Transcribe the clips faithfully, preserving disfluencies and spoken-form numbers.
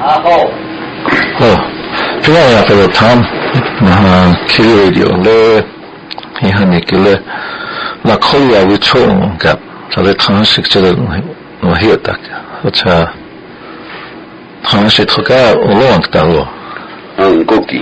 Oh, Pilaya for the Tom, Kili Radio, Le, Hihanikile, La Koya, which home gap, so the Tanshik children were here. What's a Tanshik Hoka or long Talo? Um, Goki.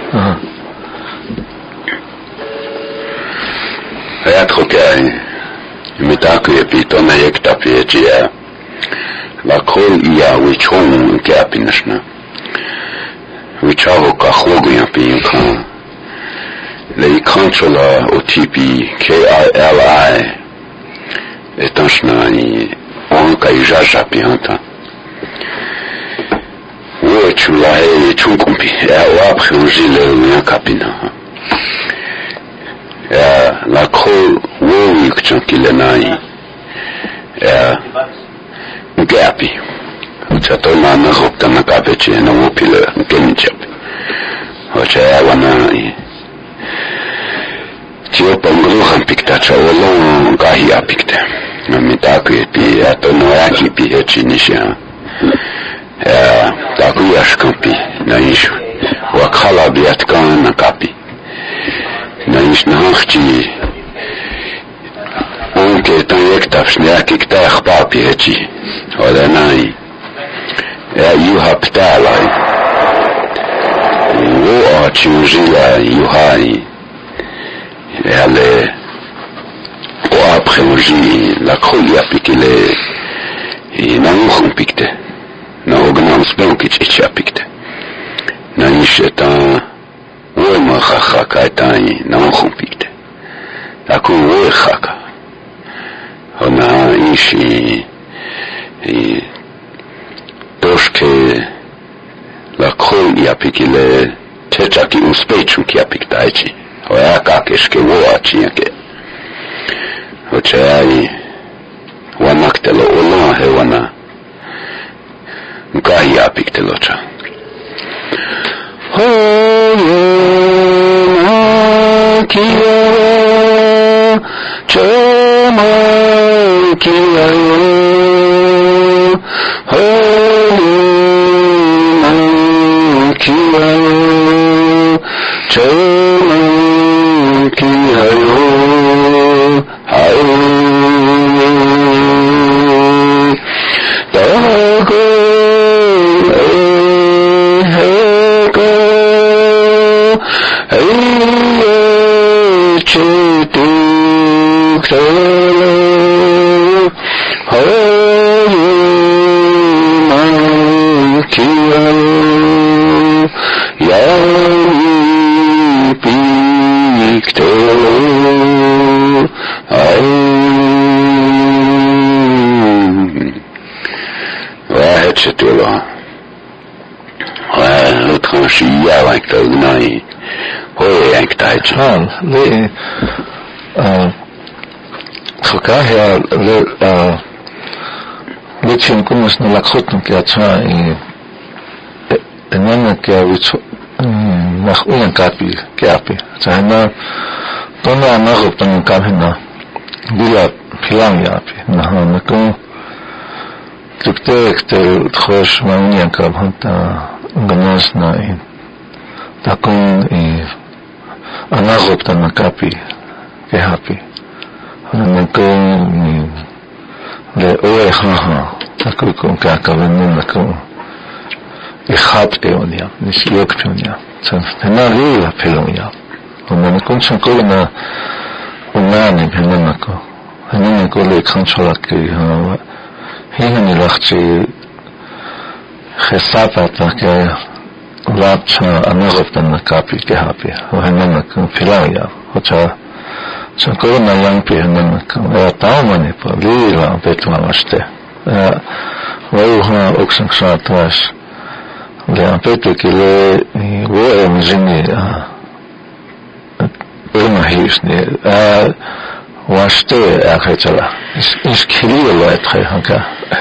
Hayat Hoka, Mitaku, Pitona Yekta Pia, La Koya, which home gap in the snow. Which I will call you le controller O T P K I L I etanchna ni on ka ijaja pianta wo chula e chunkumpi e wa prionji le ya kapina ya la call wo yukchan kilenai ya gapi chato na na hopta na kapeche na wo pile kenchap ocha ya wana Tio pangulu han pikta chawolo gahi apikte. Namitaku pi ato noaki pi echinisha. Eh taku yashkampi na ishu. Wakhala biatkan na kapi. Na ish na hachchi. Onke tan yektaf shniaki kta khpa pi echi. Oda nai. Ya yuha ptalai. Wo achi ujila yuhai. Elle o après oji la kholia pikile i na khum pikte na ognam spelkic icha pikte na isheta o ma kha kha tai na khum pikte aku o khaka ona ishi i toshke la kholia pikile techaki uspechu ki apiktachi Oya kakesh ke wo achi ke. Ochai wanaktelo ola he wana. Nkai apiktelo cha. Ho na kiya chama kiya ho na kiya chama ki hayo hayo tago heko aye chitu khalo hayo man ki hayo ya واحد شتولا واحد تخشيا like the night هو يعني كتاج هان ليه خكاها ل ليش نكون مش نلاقطن كأتشان إننا كأويتش مخوين كابي كابي تهنا تونا نغب تن كابهنا بلا بلان يابي نها نكون تكتك تخش مانيا كابهنتا غناسنا تكون نغب تن كابي كابي نكون لأوي خاها تكون كابهنا نكون إخابتونيا نسيوكتونيا تنالي بلونيا ومن كون شنقولنا وناني بهننكو هننكو لي كنشولك هيهني لختي خسابتك لابتشا أنغفتنا كابي كهابي وهننكو بلونيا وتا شنقولنا ينبي هننكو ويطاومني بليلا بيتوا مشته ويوها أكسن شاتواش Le ampeto che le vuoi imagini una hisni a washte a khetala is kili lo etre hanka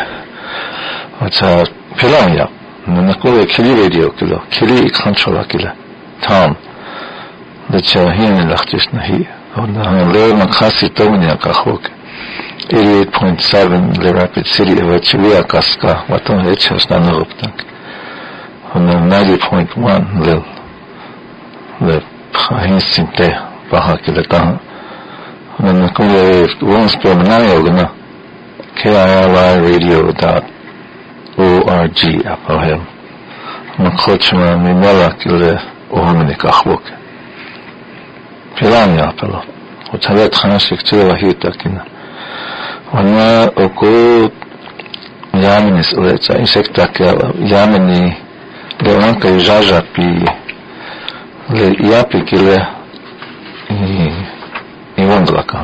ata pilanya na ko kili radio kilo kili controller kilo tam de chahin lachtis nahi ona le ma khasi tonya ka khok eighty-eight point seven le rapid city of Chivia kaska waton hechas na noptak ninety point one le le pahin sinte baha ke le ta na ko le once per nine ogna k i l i radio dot org apahel na khochma mi mala ke le ohmene kakhwok pelania apelo o tale transit tsela hita kina wana oko yamenis le tsa insekta ke yameni le wanka jaja pi le yapi ke le i i wonglaka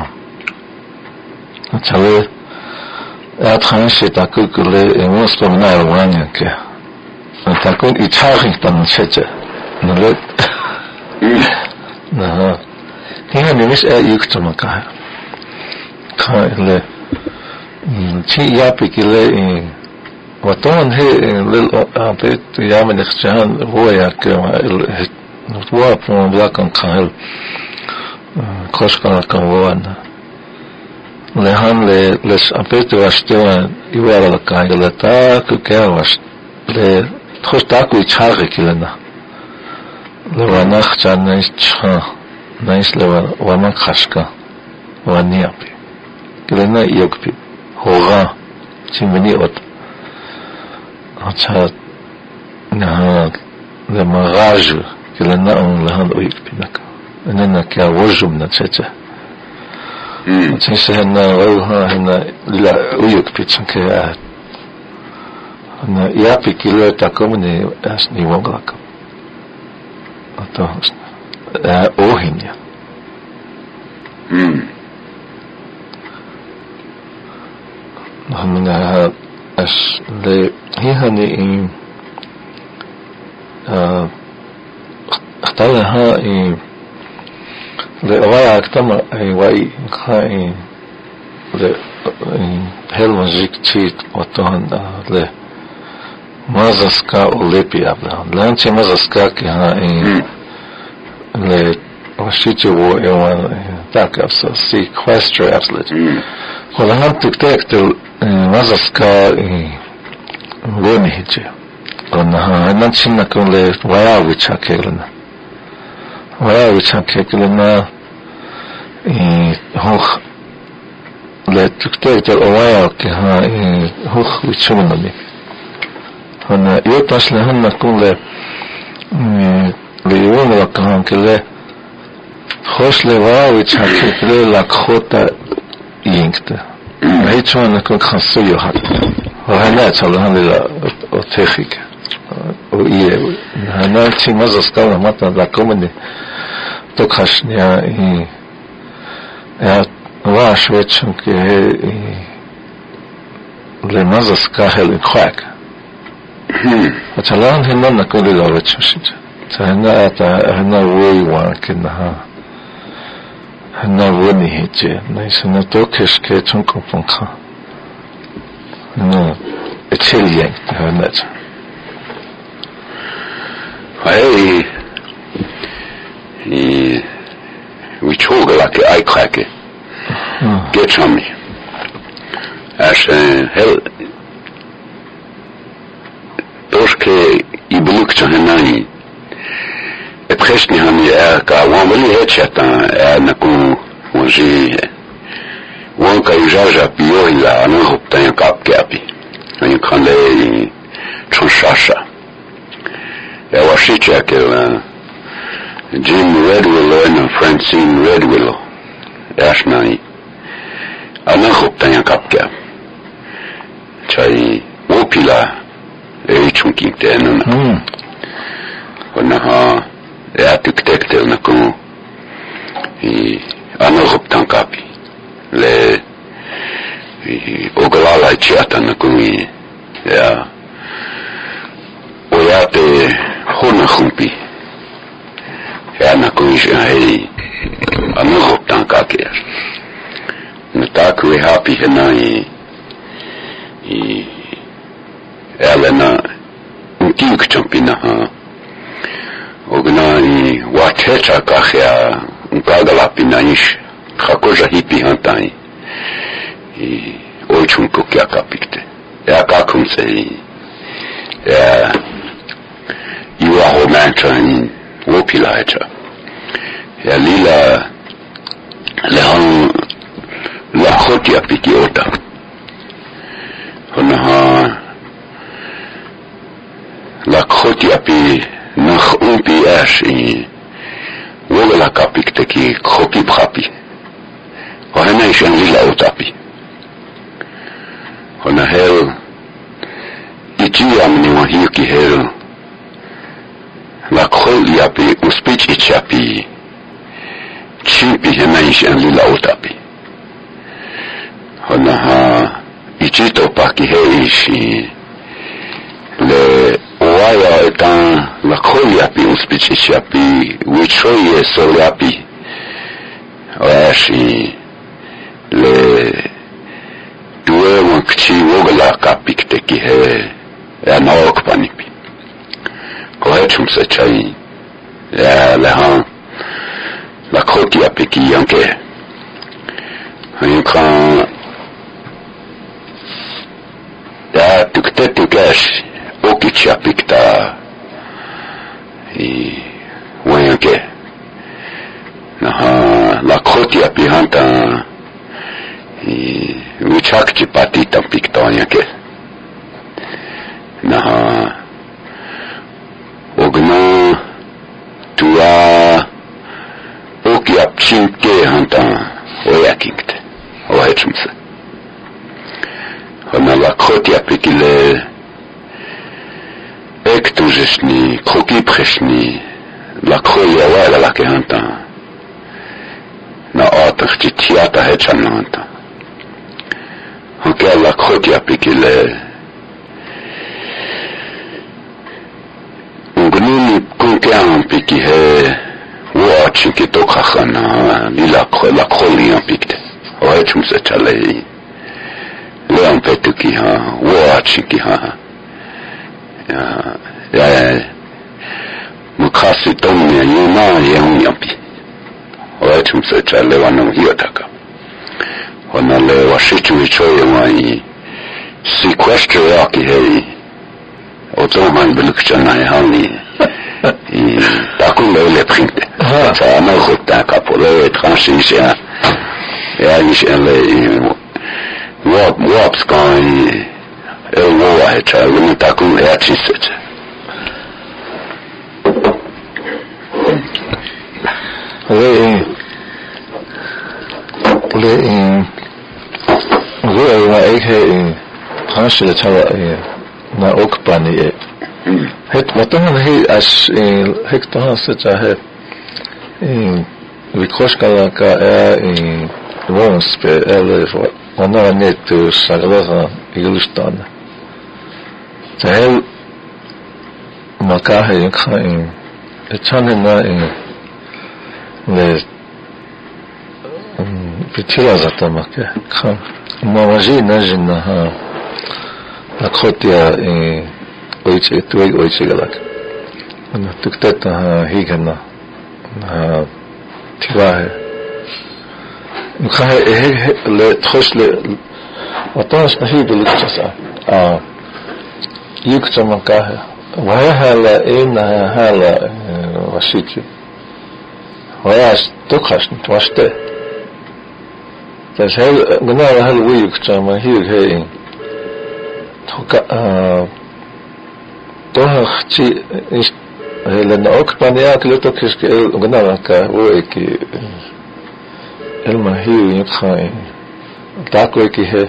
tale a transit akukule e mospo na wanya ke ta ko i charging tan cheche no le na tinha nimis e yuktuma ka ka le chi yapi ke le waton he le apet yamen khchan huwa ke huwa from blakan khal koshkana kan wana le han le les apet washtua iwara la ka le ta ku ke was le khosta ku chage kilana le wana khchan ne cha nais le wana khashka wani api kilana yokpi hoga chimni ot acha na le maraj kilana on la han oyikpi naka nana ka wajum na tete tse na roha na la oyikpi tsanke na yapi kilo ta komne as ni wonglaka ato ohinya mm hamna as le hihani in uh اختار ها لواء اكتما اي واي خاين ل هل مزيك تيت وطن ل مازسكا اوليبيا لانتي مازسكا كي ها ل وشيتو و ايوان تاك افسا سيكوستر ابسلت ولا هم تكتكتل مازسكا وني هيجي قلنا هنا نشنا كون ل وايا ويتشاكلنا وايا ويتشاكلنا هوخ لا تكتكتل وايا كي ها هوخ ويتشمنني هنا يوتاش لهنا كون ل ليون وكان كله خوش لوايا ويتشاكل لا خوتا ينكت هيتشون كون خاصيو حد وهنا تشالهن لا تخيك ويه هنا تي مازسكا ماتا لا كومني توكاشنيا اي يا واش ويتشن كي le مازسكا هل خاك اتشالهن هنا نكون لا ويتشن هنا اتا هنا وي وان كنا هنا وني هيجي نيسنا توكش كي تشونكو فونكا no Italian هنا هاي i ويشوغ لك اي كراكي جيتشامي عشان هل دوشكي يبلوك هناني ابخشني هني اكا واملي هيتشاتا نكون ونجي وانكا يجاجا بيوه لا انا هبتان كاب كابي يعني كان لي تشنشاشا يا واشيتشا كلا جيم ريدويلو and Francine Redwillow اشناي انا هبتان كاب كاب شاي وبيلا اي تشونكي تانونا ونها يا تكتكتل نكون انا هبتان كابي le ogalala chiata na kumi ya oyate hona khumpi ya na kumi hei anu tanka ke na taku happy henai i elena unkik champina ha ognani wachecha kahya umpagala pinaish Hakoja hippie hantai e oichunko que acapite é a cacunse e Antrain Wopilaja. Yalila Lehan Lachotia Pikiota. Honaha Lachotia Pi Nach Umpi Ashi Wogala Kapik Teki Kopi Prapi. Hohanation Lila Otapi. Honahel Ichiam Niwahiki Hel. La kholia pe uspich ichapi chipi henaish en lila otapi hona ha ichito paki heishi le oaya etan la kholia pe uspich ichapi wichoye solapi oashi le duwe wankchi wogala kapik teki he anaok panipi Kohechum se chai ya lehan la khoti apiki yanke hankan ya tukte tukash okichi apikta i wayanke na la khoti apihanta i wichakchi patita pikta yanke na Ogna tua oki apchinte hanta oyakinkte oachumse Hona la khoti apikile ektujeshni khoki preshni la khoya wala la ke hanta na atachti tiata hechana hanta Honke la khoti apikile Ngunini kunkean piki he watching ki tokhana lila khola kholian pikte oachum se chale leon petuki ha watching ki ha ya ya mukasi tomne yuna yunyapi oachum se chale wanu hiotaka ona le washichu ichoye mai sequester yaki he Otoman Belukchana Hani Takule le printe. Ça m'a recoupé pour le transition. Et à l'échelle, Wop, Wops quand il voit et ça, le Takule est artiste. Oui, le, oui, ouais, et transition, ça va. Na okpani e het watan he as hekta se chahe e vikoskala ka e wons pe ele ona net saglaha iglistan tahel makahe khain echane na e le pitila zatamake khan mawaji najna ha La khotia e oiche tuai oiche galak. Ana tuktata ha higana ha tiwahe. Nukhahe e le tkhosle watans nahi bulutsa a yukta makahe. Waya hala ena hala wasichi. Waya tukhash twaste. Tas hel gna hal wiyukta ma hig he Toka toha chi lena okpania kleto kiske gnala ka oeki elma hiu ykhai tako eki he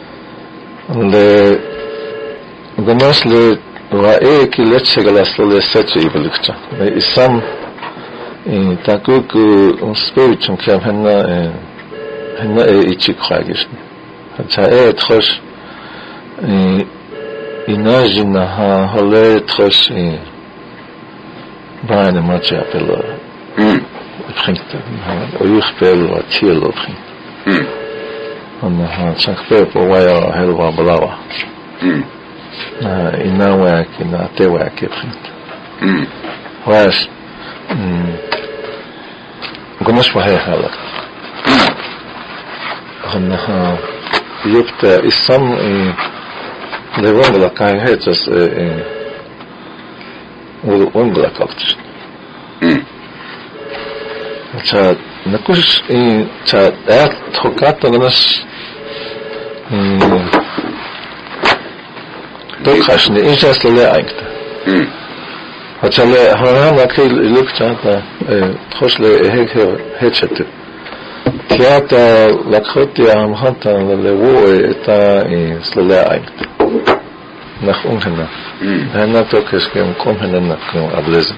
le gnas le wa eki letse galas le setsi belukta isam tako ku spiritum kam hanna hanna e ichi khagis hatta e tkhos Imagina ha hole trosi bijna matje appelo. Bringt o uurspel wat tielo bringt. En ha sakpe po waya helwa balawa. Na ina werk na te werk bringt. Was gomas wa hala. En ha yupta isam levongla kan hetas ungla kaltist. Mm. Så nakus i så är tråkat och nas då kanske det inte är så lätt. Mm. Att så le har han akil lukta att trossle helt helt teater la khotia am hanta le wo eta i slale nach unten. Han hat doch es kein kommen nach ablesen.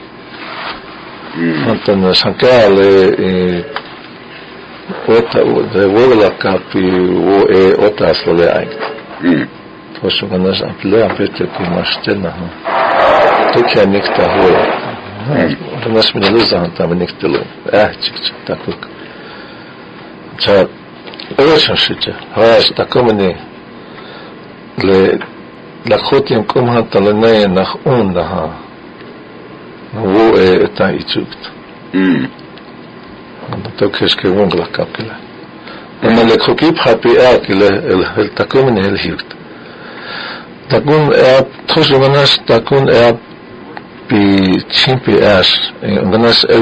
Hanta sankale e ota de wo la kapi wo e ota slale eigentlich. Mm. Trosso ganas aple apete ki mastena. To kan nikta ho. Det måste man lösa hanta men nikta lo. Äh, chick tak. Så översättelse har jag kommit le la khotim kom hata lena nach onda ha wo eta itsukt Mm. то кешке вонгла капкела но le khokip happy akile el takomen el hirt takun er trosumanas takun er bi chimpi as ganas el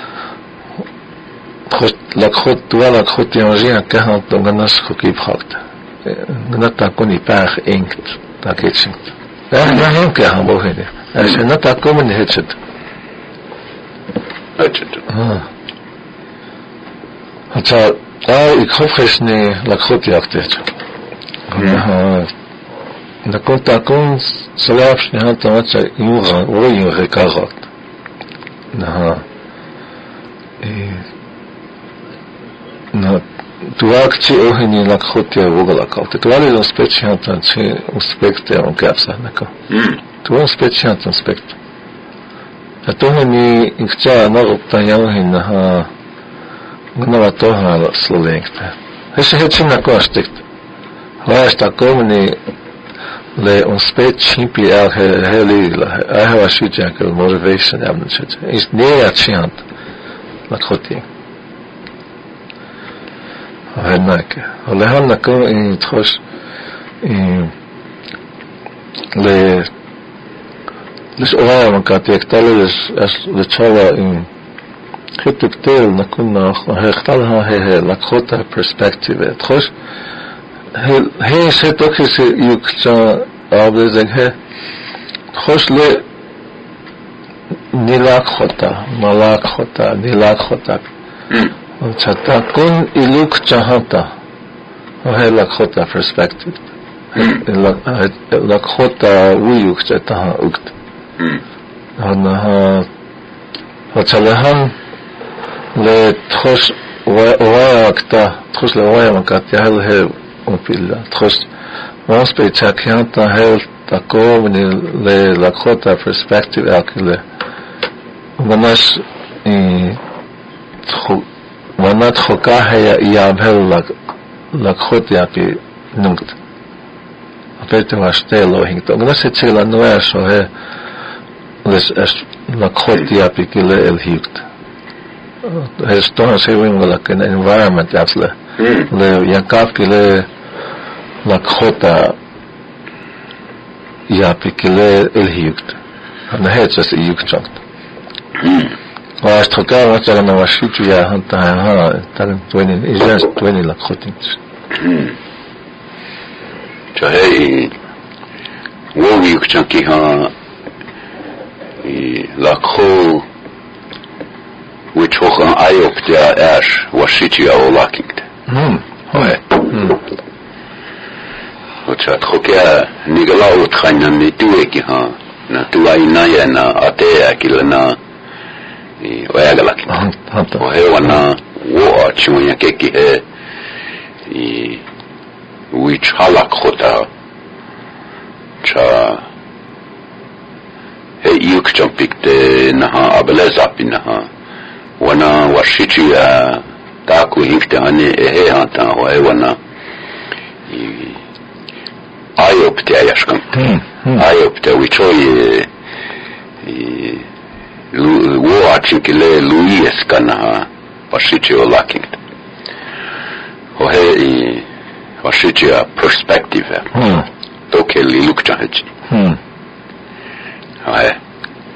la khot toi la khot yangien quarante donc ganas khokip hakt ganas takun ipar inkt taketsingt ja ja hanke han bohede es na takomen hetset ah Hatsa, ik hoop eens niet dat goed jacht is. Dat komt dat komt zelfs niet aan te maken jongen, hoe je gekaapt. Nou, nou, tu actie ook niet dat goed je vogel kalt. Tu alleen een speciaal aan het inspecteren om kapsa, nako. Tu een speciaal aan inspect. Dat toch niet ik zou nog op dat jou in ha. Gna to ha slovenkta. Hese hetsina kostigt. Lasta komni le on spet chimpi el heli I have a shujak motivation amnchit. Is near chant. La khoti. Hanak. Le hanna ko in tros in le les oa katektalis as le chava in كتبتيل نكون هختارها هي لقطة perspective تخش هي ستوكي يكتا أبدأ هي تخش ل نلاك خطة ملاك خطة نلاك خطة تكون إلوك جهتا وهي لقطة perspective لقطة ويوك جتها أكت هنها وتلهم le tros oakta tros le oakat ya hel he opila tros vamos pe chakianta hel ta komni le la khota perspective akile unanas i wanat khoka haya ya hel la la khota ya pi nungt apete wastelo hinto unanas chela noa so he les la khota ya pi kile el hikt Esto se ve en la environment asla le yakaf que le la khota ya pikele el hiukt ana het as hiukt chakt was toka was la na washitu ya hanta ha tan twenty is just twenty la khotins chahe wo hiukt chaki ha la kho which hogan ayok der ash washiti o laking hm hoye hm och at khokia nigalau tkhana ni tuwe ki ha na tuai na ya na ate akilana i oyaga laking o he wana wo achun ya ke ki he i which halak khota cha he yuk champikte na ha ablaza pinaha wana washitia taku hikta ane ehe hanta wae wana ayopte ayashkan ayopte wichoye wo achinkile luies kana washitio lacking ohe washitia perspective toke li lukta hachi hai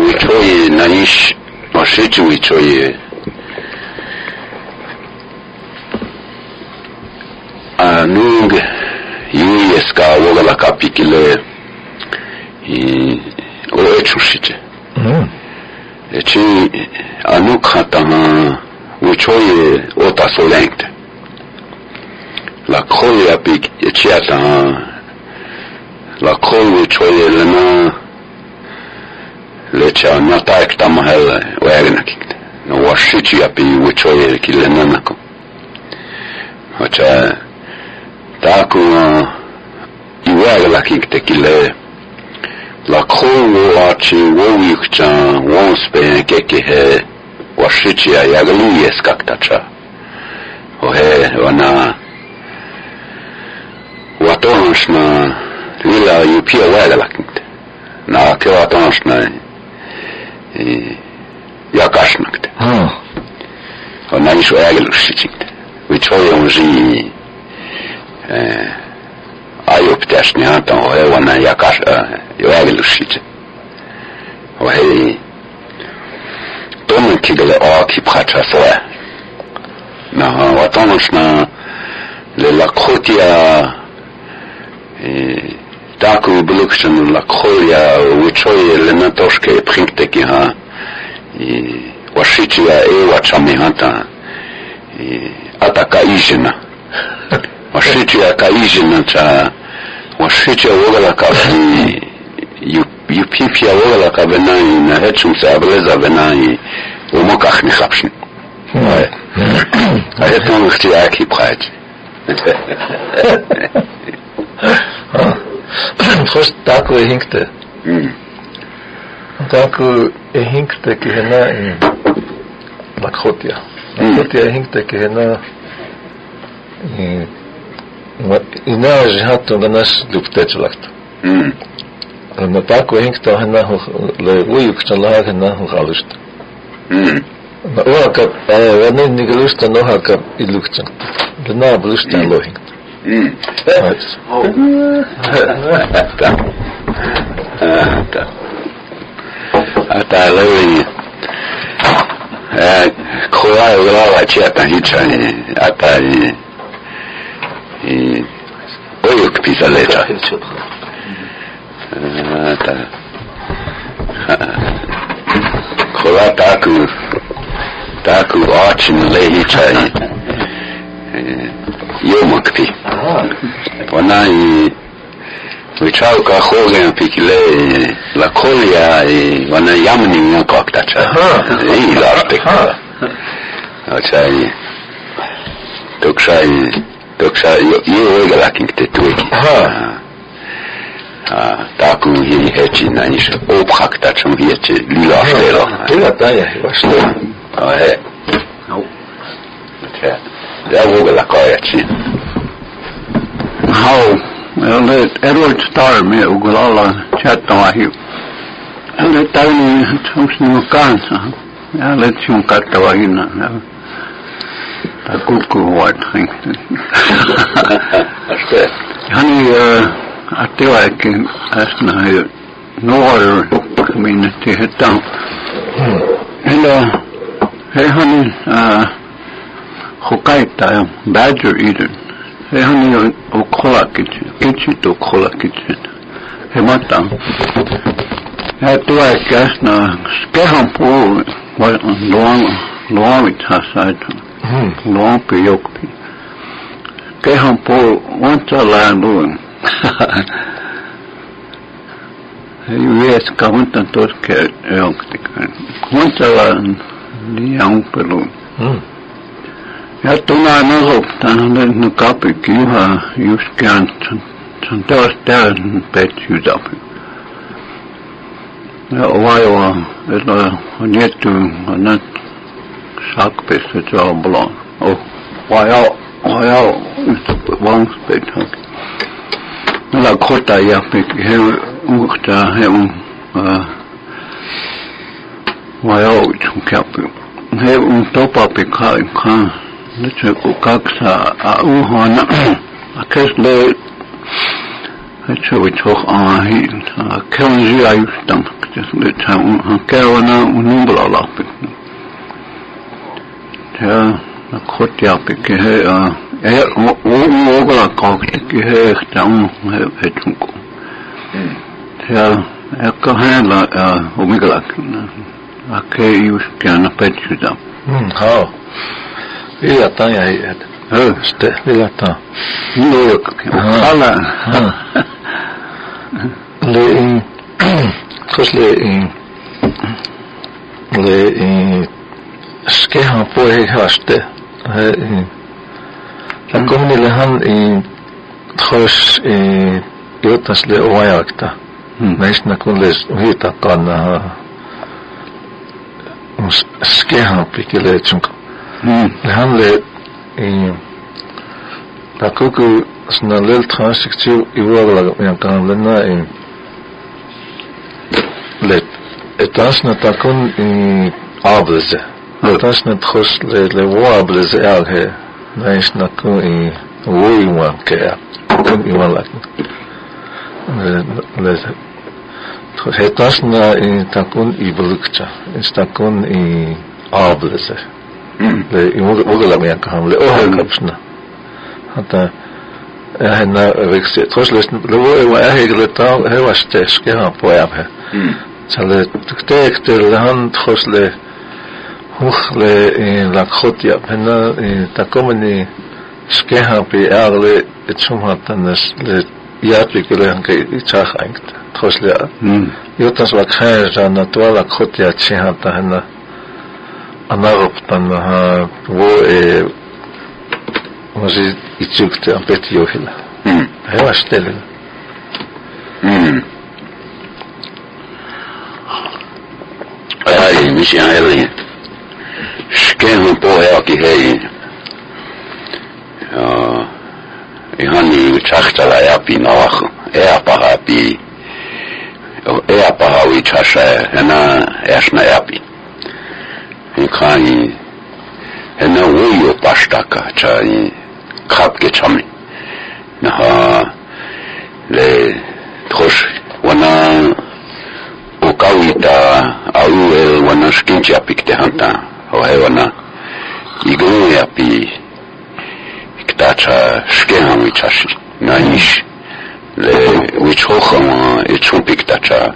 ويتوي نعيش وشيت ويتوي نونغ يويسكا وغلا كابيكيلي او اتشوشيتي اتشي انو كاتانا ويتوي اوتا سولينت لا كوليا بيك اتشياتا لا كول ويتوي لنا lecha no taek tamahel wagnakik no washichi api wichoye kilenanako acha taku iwaglakik tekile la kholo achi wowikcha wonspe keke he washichi ayagluyes kaktacha ohe wana watonshna lila yupia waglakik na kewatonshna yakashmakte ona isho yagelushikte wichoyo mji ayoptashni hata wana yakash yagelushikte ohe tomen kigele aki pracha soe na watonshna le lakhotia taku bulukshan la khoya wichoye lena toshke prinkte ki ha washichi ya e wachami hata ataka ijina washichi ya ka ijina cha washichi ya wogala ka yu pipi ya wogala ka benai na hechum sa ableza benai umokach ni khapshin ayeton khtiaki praj Først taku e hinkte. Taku e hinkte ki hena i Lakhotia. Lakhotia e hinkte ki hena i i naaji hattu ganas duptechlakt. Na taku e hinkte hena le uyukchan laag hena hu galust. Na uaka vani nigalusta nohaka ilukchan. Le na blusta lo hinkte. Mm. Right. Oh. Ata. Ata. Ata lewi. Eh, kola ula wa chiata hicha ni ata ni. I oyo kpisa lecha. Ata. Kola taku taku achin le hicha ni. Yomakpi. Wana i wichau ka khogen pikile la kolia i wana yamni ngakaktacha. I larte. Acha i toksha i toksha yo yo laking tetueki. Ah, taku hi hechi na nish opkhaktacha hiche lila stelo. Lila taya washto. Ah he. No. Acha. Det vågar la kajachi. How well let Edward Starr me ugulala chatta wahi. And tani tumsni mukansa. Ya let you katta wahi na. Ta kuku wat think. Aste. Hani atewa ke asna no other community hetam. Hello. Hey honey uh Hokaita badger eater. He honey o kola kitchen. Kitchen to kola kitchen. He mata. He tua gas na skeham po long long it hasad. Long pe yokpi. Skeham po once a land. He yes kamuntan toske yonktikan. Once a land young pelun. Ja tuna nazo tanne no kapi kiha juskan santas tän petjudap. Ja oaja ella onettu anat sakpesta joblan. Oh oaja oaja vangspet. La kota ja pik he ukta he un oaja uchkapi. He un topa pikai kan Leche kukaksa a uhana akes le het zo iets hoog aan. Kevin zie je dan. Het zijn Kevin een nummer al op. Ja, dat goed ja, ik heb eh ook ook al gehad. Ik heb dan het toen. Ja, ik kan heel eh omgelijk. Ik use kan een beetje dan. Hmm, hou. Ja, dan ja het. Oh, Ste, ja dan. leuk. Alla. Le in Kus le in le in skeha po he haste. He la komni le han in Kus in jotas le oajakta. Näistä kun le hita kanna skeha pikele chunk. Le han le in la kuku sna lel transiktiu iwagla yang kan lena in le etasna takun in ableze etasna tkhos le le wableze alhe naisna kun in woiwan ke kun iwalak le le etasna in takun ibulukcha istakun in ableze le iwagla yang kan le ohakapsna hata ehna vekse troslesn lo er hegleta hevaste skeha poyabhe chale tekte han trosle hochle in la khotia bena takomni skeha pe arle etsumhatanas le yatikle hanke ichach aingt trosle yotas la khaja natwala khotia chihata hana anaruptan ha wo e Może i cukte am pet johila. Hmm. Hewa stellen. Hmm. Ai, mich eigentlich. Sken po ja ki hei. Ja. Ich han ni chachtala ja pi nach. Er para pi. Er para wi chasha, na erst na ja pi. Ich kann ena wo pastaka chai kapke chami na le trosh wana okawita au wana skincha pikte hanta o wana igru ya pi ktacha skeham wichashi na ish le wichokhama echu piktacha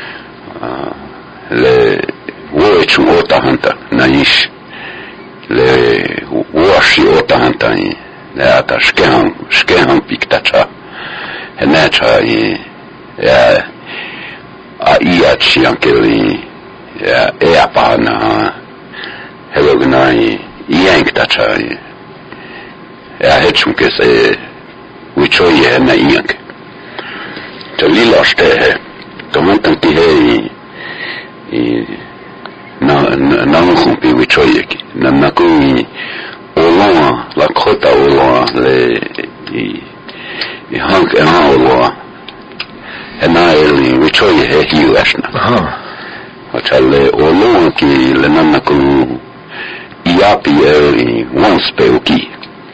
le wo echu ota hanta na ish le washi ota hantai le ata skehan skehan piktacha enacha i ya a ia chiankeli ya e apana helognai ianktacha ya hechunke se wichoye na iank to lilaste tomantanti he i na na khumpi wichoyeki na nakui olon la khota olon le i i hank en olon ena eli wichoye he hiwashna aha achale olon ki le nanaku iapi eli once peuki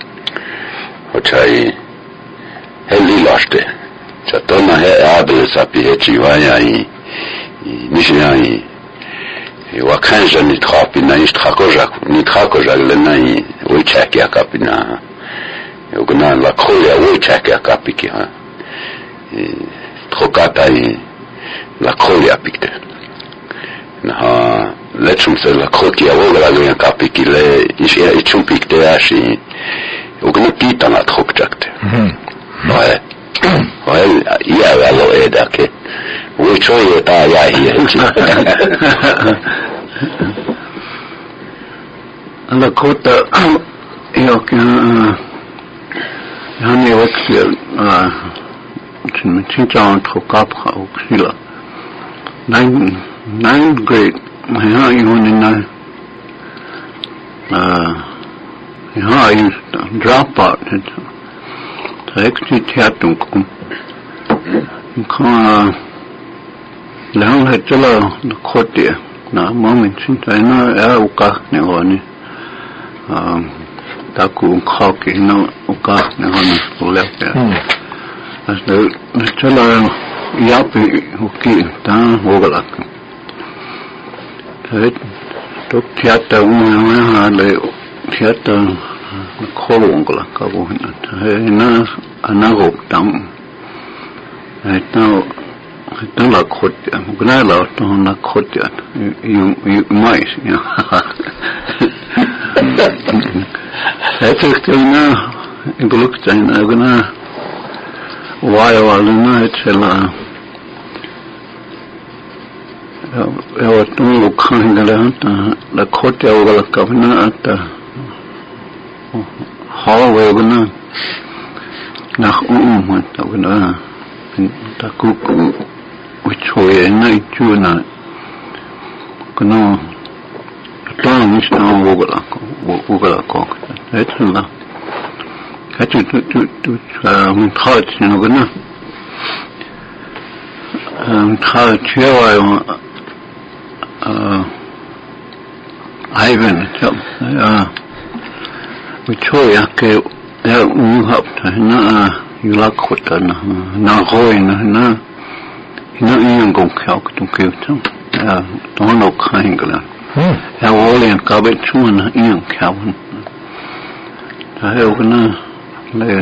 achai heli laste chatona he abe sapi he chiwaya i nishiyai wakanja ni trapi na ist trakoja ni trakoja le nai o chaki akapina yogna la khoya o chaki akapiki ha trokata i la khoya pikte na lechum se la khokia o la le akapiki le is ya ichum pikte ashi yogna kita na trokjakte no e well ya valo edake wichoye ta ya hiyechi la kota yo que hani wakil ah chin chin trokap au kila nine nine grade my ha yun in ah ha you drop out extra theatung kan lang het jalo khotia na moment sin taina ya uka ne honi um taku khoki no uka ne honi ulek Asta chala yapi uki ta wogalak. Tet tok tiata una hale tiata kolongla kabuhna. Ina anagop tam. Eta eta la khotya. Gna la to na khotya. You you mais. Eta kena ingluk tsina gna why walna etla eu tu khangala la khotya wala kavna ata hawa gna nach um ta gna ta kuku uchoye na chuna gna ta misna wala wala ko etla Katu tu tu tu um khot no gna um khot chewa uh Ivan tell uh we choya ke ya un hap na yula khota na na hoi na na na yin gong khao tu ke tu ya to no khangla ya wolien ka be chuna yin khao ta he gna le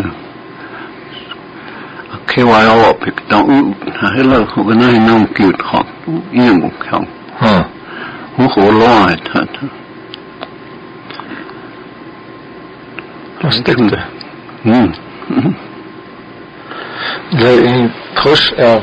kewayo pik ta u hela gna nam cute ha yin khang ha hu ho lo ta ta Stekte. hm le in push uh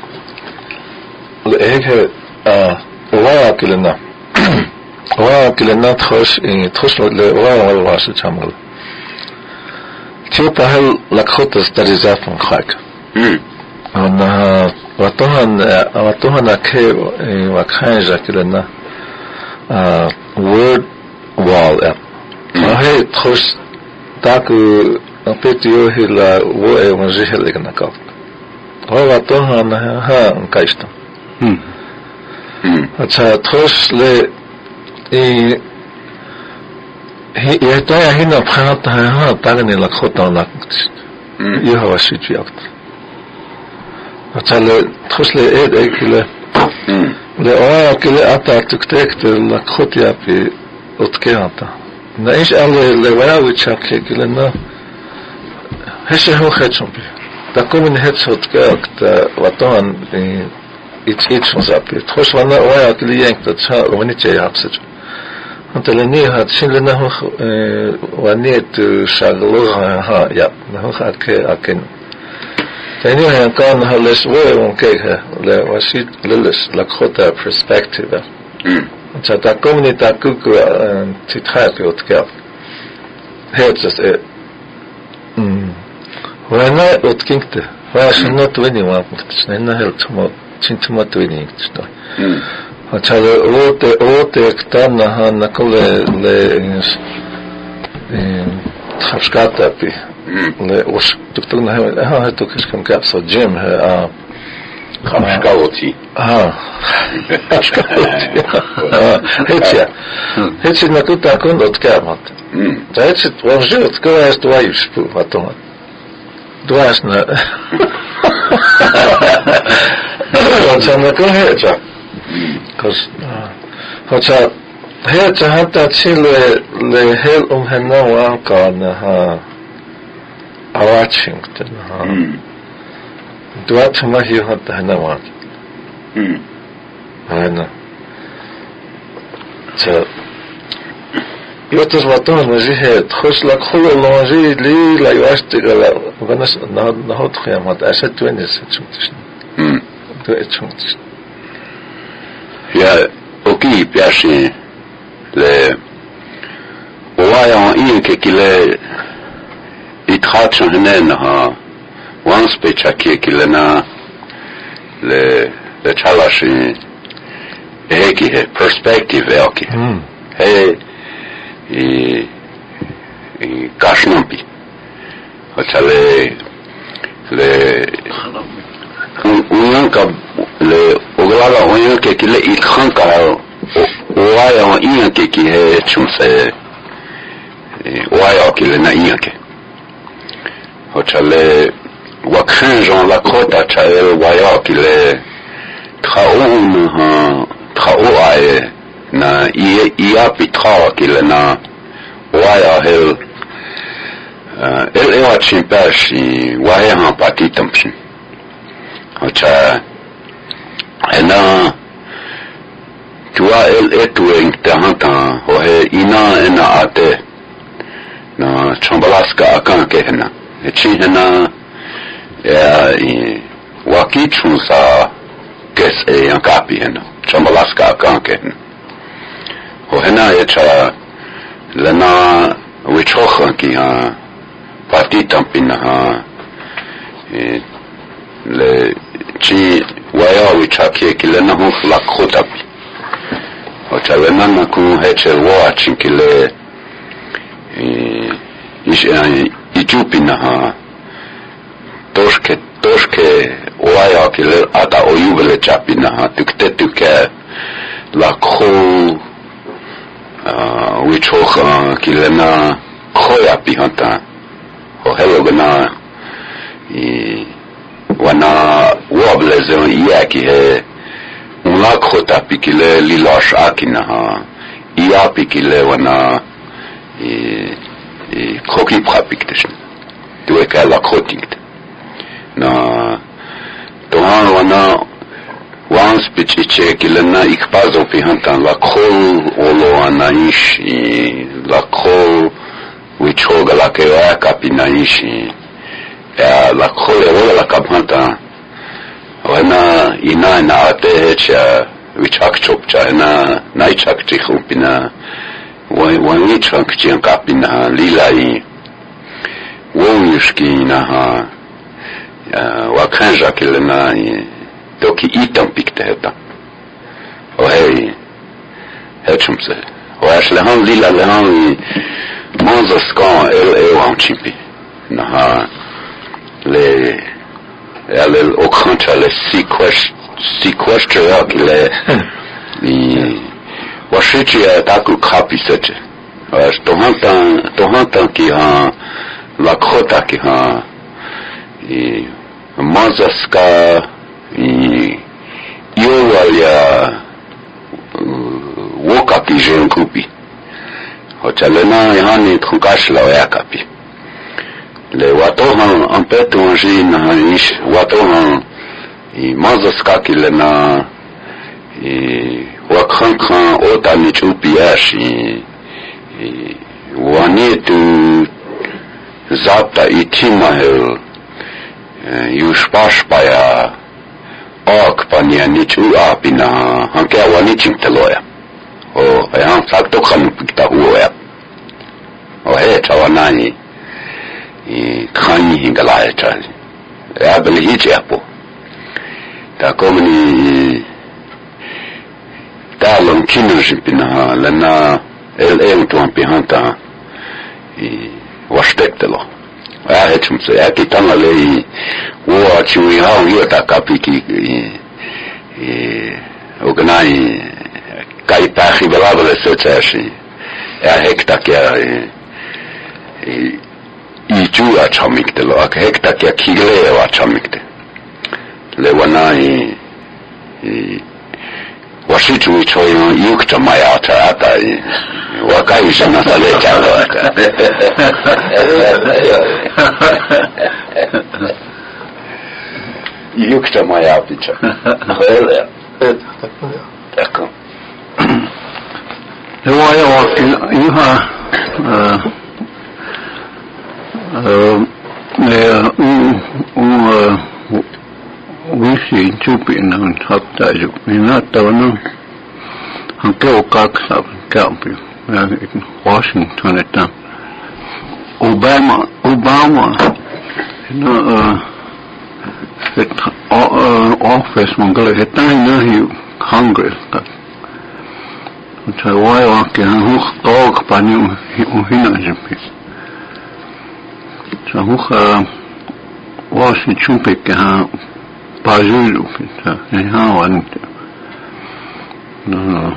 le ege uh wa kilena wa kilena push in push le wa wa was chamal Tjuta hel lakhotas darizafan khak. Hmm. Ana watohan watohan ke wakhanja kilena uh word wall app. Ahe thos tak apetio hela wo e wanji helegna ka. Wa watohan ha kaista. hm Hmm. Acha thos le e he ta hina phata ha tagni lakhota la ye hawa shijakt atale thosle ed ekile le oya kile ata tuktek la khotia pe otkeata na ish ale le wala wichake kile na heshe ho khachombi ta komin hetsot kakt watan it it shozapi thoswana oya kile yankta cha waniche yapsaj أنت لني هاد شين لنا هو ونيت شغلها ها يا هو خد كي أكن تاني هي كان هالش وين كيها لا وشيت للش لخوتها perspective أنت تكمني تكوك تتحرك وتكاف هي just it وانا وتكنت فعشان نتويني ما كنتش لأن هل تما تنتما تويني كتشتا Achale rote rote ktana ha nakole le in trapskata pi le os tuktuna ha ha to kishkam kapso gym ha Trapskauti. ha trapskauti hetja hetja nakuta kon otkamat ta hetja tворжет скоро твоишь потом дважно вот она конечно Cause hocha hecha hata chile le hel um hena wanka na ha Washington ha duat ma hi hata hena wan Hmm. ana cha yotos vaton ma ji he khosh la kholo lonji li la yashti gala vanas na na hot khiamat ashat wenis chumtish Hmm. do chumtish Ja, oki piashi le oya in ke kile itratch henen ha once pe chaki kile na le le chalashi eki he perspective elki he i i kashnampi achale le uyan ka le ogala hoyan ke kile ikhan ka oya iyan ke ki he chumse oya kile na iyan ke hochale wakhan jon la khota chael waya kile traun ha trao ai na ia ia pitra kile na waya hel el ewa chimpashi waya ha patitamshi acha ena tua el etueng tahanta hohe ina ena ate na chambalaska akan kehna echina ya i wakichunsa kes e ankapi hena chambalaska akan kehna hohena echa lana wichokhan ki ha patitampina ha le chi waya wichake kilena hu lakhotapi ocha wenana ku heche watching kile ish ichupina ha toshke toshke waya kile ata oyubele chapina ha tukte tuke lakho wichokha kilena khoya pihanta o helogana i wana wablezon yaki he unlakhota pikile lilash akina ha iya pikile wana i i khoki prapiktish tu eka la khotingt na tohan wana once pichiche kilena ikpazo pihantan la khol olo anaish la khol wichoga la kewa kapinaish ya la khol olo la kapanta wana ina na ate cha wichak chopcha na naichak chikhupina wan wan wichak chian kapina lilai wonishki na ha wa khanja kilena doki itam pikte heta o hey hechumse o ashlehan lila lehan manzo skan el ewan chimpi na ha le ale okhanta le sequest sequester akile ni washichi ataku kapi seche as tohanta tohanta ki ha la khota ki ha i manzo ska i yowalia wokapi jenkupi hochalena yani trukash la yakapi le watohan ampetu anji na ish watohan i mazaska kilena i wakhankhan otani chupiash i wanetu zapta itimahel yushpashpaya ak pania nichu apina hanke wani chimteloya o ayan sakto khan pikta huwa o he chawanani i khani hingala cha ya beli hiche hapo ta komni ta lon kinu jipina lana el el to ampihanta i washtektelo ya hechumse ya kitana lei wo chui hao yota kapiki i ognai kai pachi belabele sechashi ya hekta kya i i jua chamikte lo ak hekta kya kigile wa chamikte le wana i i washichu choyo yukta maya ta ata i wakai shana sale chalo ata yukta maya picha hele ecco e waya wa iha ne un un wisi chupi na hapta ju minata wana hanke o kaksa kampi in Washington eta Obama Obama no it office mongole eta na hi Congress ka uta waya ke hu tog pani u hina jpi sa hu wasi chupi ke ha pajulu pita ne ha wan no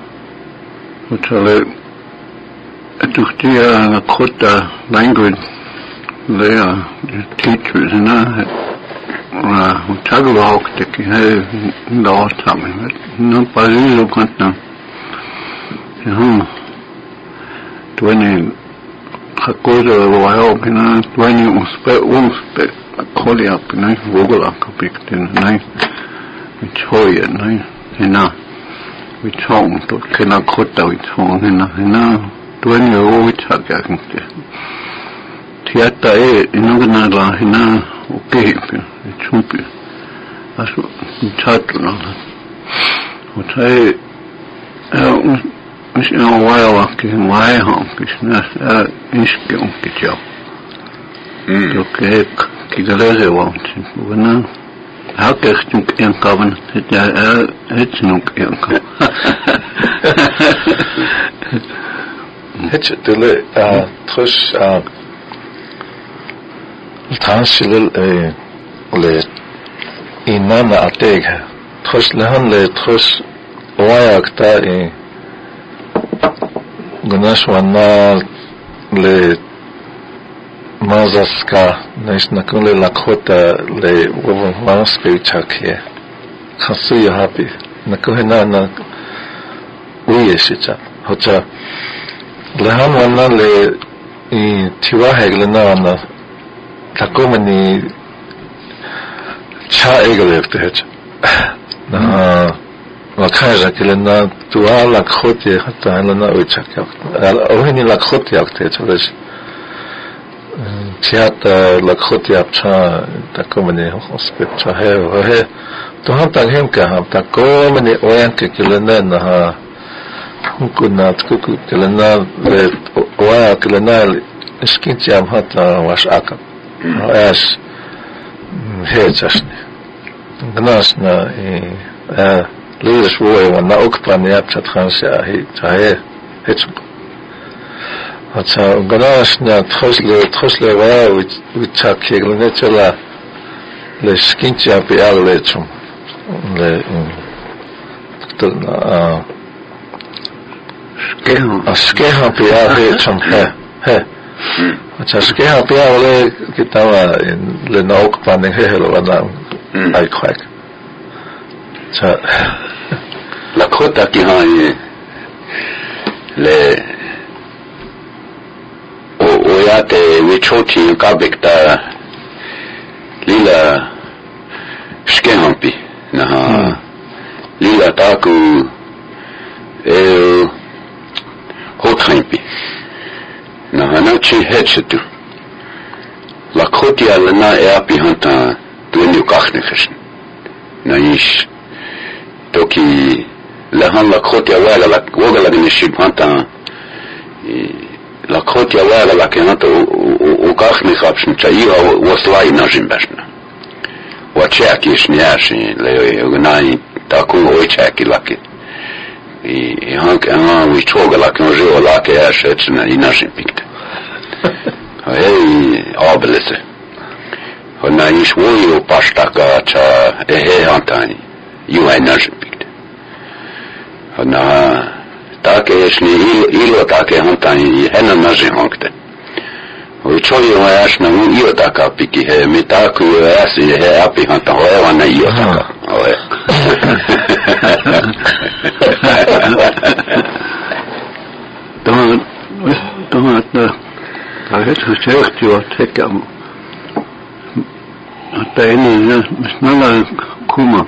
uta le tuktia na kota language they are teachers and I uh tagalog teki hey no time no pazizo kanta hum twenty hakoza wao pina twenty uspe uspe kholi apna google akapikten nai choya nai ena wichong to kena khota wichong ena ena twenty o wichakakte Tiata e inogana la hina okay chumpi aso chato no o tai is no while ke mai ha kisna iske un kicho to ke kigaleze want wana ha ke chunk en kavan ja het nuk en ka het dele trus Tansil eh le inana atega trus lehan le trus wayakta e gnashwana le mazaska nesnakule lakota le wonwanske chakhe khasuya happy nakuhena na uyeshicha hocha lehan wana le i tiwa heglena na takomani cha egelefte het na wakaja kelena tuwa la khote hata lana uchak yak ohini la khote yak te chales tiata la khote ap cha takomani hospet cha he he to han tag hem ka ham takomani oyan ke kelena na ha kuna tkuku kelena le oya kelena skinti am hata wash aka As heetsasni. Gnasna i lydes voi wana okpani apchat khansia hi tahe hetsuk. Atsa gnasna trosle trosle wa with chakegle netela le skinti api alechum le a skeha a skeha pi alechum he he Chaske happy ale kitawa in le nok panning helo wana ai kwak. Cha la kota ki hai le o o ya te wichoti ka bekta lila skehampi na lila taku e hothampi na hana chi hetsetu la khotia lana e api hanta tuenio kakhne khishn na ish toki la han la khotia wala la wogala ni shib hanta la khotia wala la ke hanta o kakhne khabshn chai waslai najim bashna wa chaki shniashi le gnai taku o chaki laki i hank ana we choga la konje ola ke ashetsna inashim pikte hey obelese ona ish woyo pastaka cha ehe hantani you inashim pikte ona take eshni ilo take hantani hena najim hankte we choyo ashna un ilo taka piki he mitaku asi he api hanta ho wana ilo taka oe Dan dan het daar het gezegd joh ik am dat ene sneller komen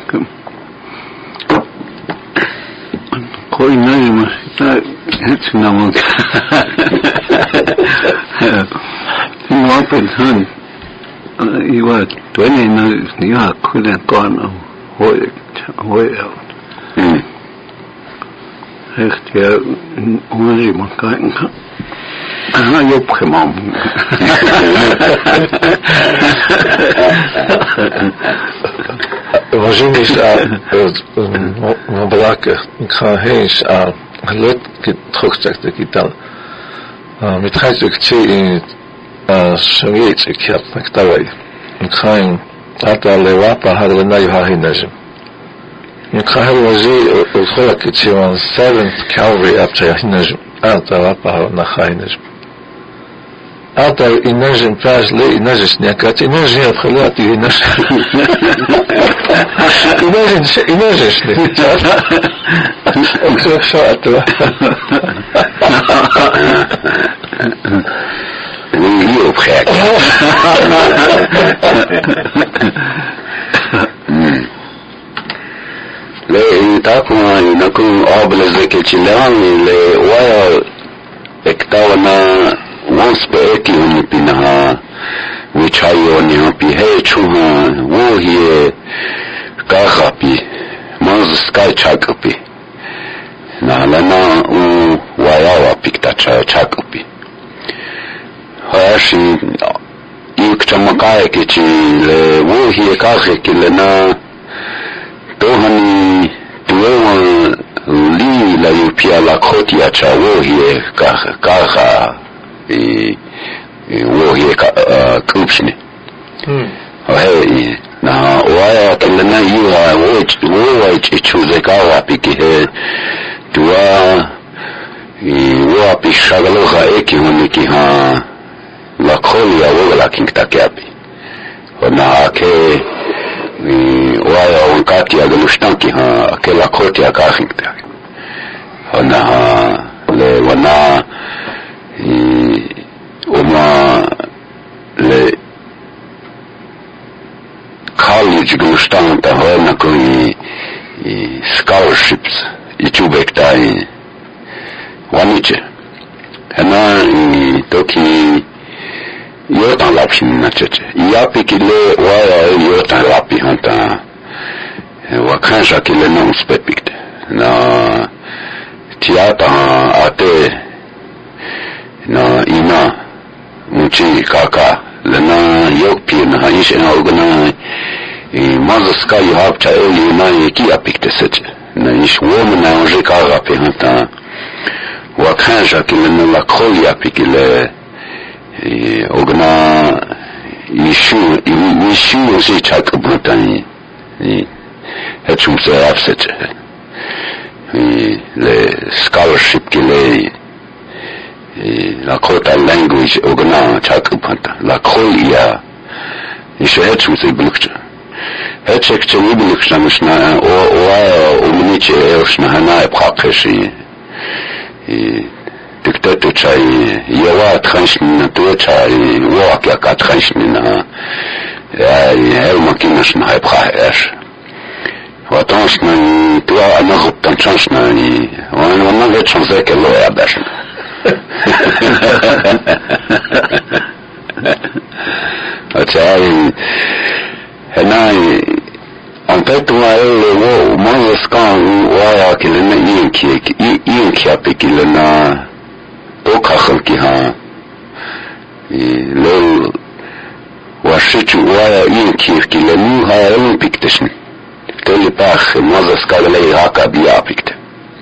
kooi nee maar dat het nou ik wou penseren je wat twenty nou is niet ja kunnen kan hoor hoor mm echt ja hoe je maar kijken ah je opgemaakt Imagine is een belake ik ga heen aan geluid terugzegd ik dan met gaat ik zie Sovjet ik heb ik daarbij ik ga in aantal lewapa hadden naar je heen ik ga heel zie op geluk ik zie een seventh Cavalry up to heen aantal lewapa naar heen Autor inajin prazle inajis nekati inajin atkhilati inaj. Inajin inajis ne. Akso shatu. Oui, au frère. Le tapuma inaku oblaze ke chilani le waya ektawana once beeki unipinaha wichayo ni api he chuma wo hie kahapi maz sky chakapi na lana u waya pikta cha chakapi hashi ik chamakaya ke chi le wo hie kahe ke le na tohani tuwa li la yupia la khotia cha wo hie kaha kaha e wo hie ka kupshni hm hai na waya kelana yuha wo wo wa chuze ka wa piki he tuwa e wo api shagalo ha eki honi ki ha la kholia wo la kingta kapi ona ke e waya wankati ya galushtanki ha ke la khotia ka kingta ona le wana uma le college gustan ta hona koi scholarships itubekta i waniche ana i toki yotan lapin na cheche yapi kile waya yotan lapi hanta wakanja kile non spepikte na tiata ate na ina muchi kaka lana yokpi na ish na ogna e mazaska you have cha eli na ki apikte seche na ish woman na onje kaka pe hanta wakanja kilena la kholi apikile e ogna ishu ishu se chak butani e hechum se afseche e le scholarship kile la kota language ogna chakupanta la kholia ishet musi bulukcha hechek cheni bulukcha mishna o o umniche oshna hana bkhaqeshi e diktato chai yawa transhna to chai wa ka ka transhna ya el makinas na bkhaesh wa transhna to ana hoptan transhna ni wa na hechon zeke lo yabash Achai henai antetu aele wo mozaskan waya kilena yinki yinki apikilena toka khalki ha lo washichu waya yinki kilenu ha olimpiktesh tele pach mozaskan le haka biya apikte